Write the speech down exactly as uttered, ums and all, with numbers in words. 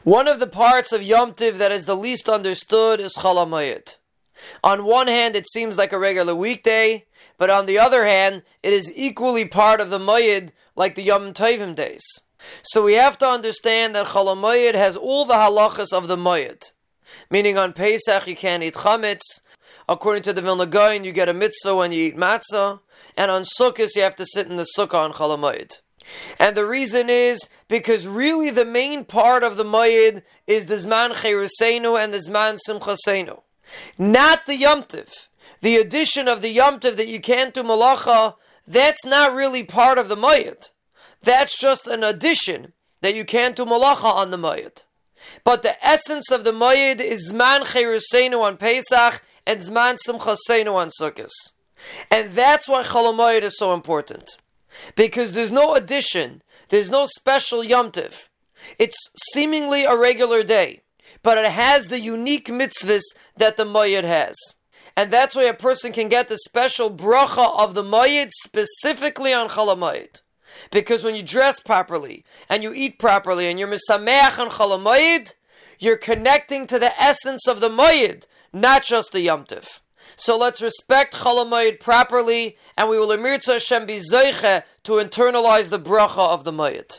One of the parts of Yom Tiv that is the least understood is Chol HaMoed. On one hand, it seems like a regular weekday, but on the other hand, it is equally part of the Moed like the Yom Tovim days. So we have to understand that Chol HaMoed has all the halachas of the Moed. Meaning on Pesach you can't eat chametz. According to the Vilna Gaon, you get a mitzvah when you eat matzah. And on Sukkot you have to sit in the sukkah on Chol HaMoed. And the reason is because really the main part of the Moed is the Zman Cheruseinu and the Zman Simchaseinu. Not the Yom Tiv. The addition of the Yom Tiv that you can't do malacha, that's not really part of the Moed. That's just an addition that you can't do malacha on the Moed. But the essence of the Moed is Zman Cheruseinu on Pesach and Zman Simchaseinu on Sukkot. And that's why Chol HaMoed is so important. Because there's no addition, there's no special Yom Tiv. It's seemingly a regular day, but it has the unique mitzvahs that the Moed has. And that's why a person can get the special bracha of the Moed specifically on Chol HaMoed. Because when you dress properly, and you eat properly, and you're misameach on Chol HaMoed, you're connecting to the essence of the Moed, not just the Yom Tiv. So let's respect Chol HaMoed properly, and we will emirtza Hashem be zeiche to internalize the bracha of the Moed.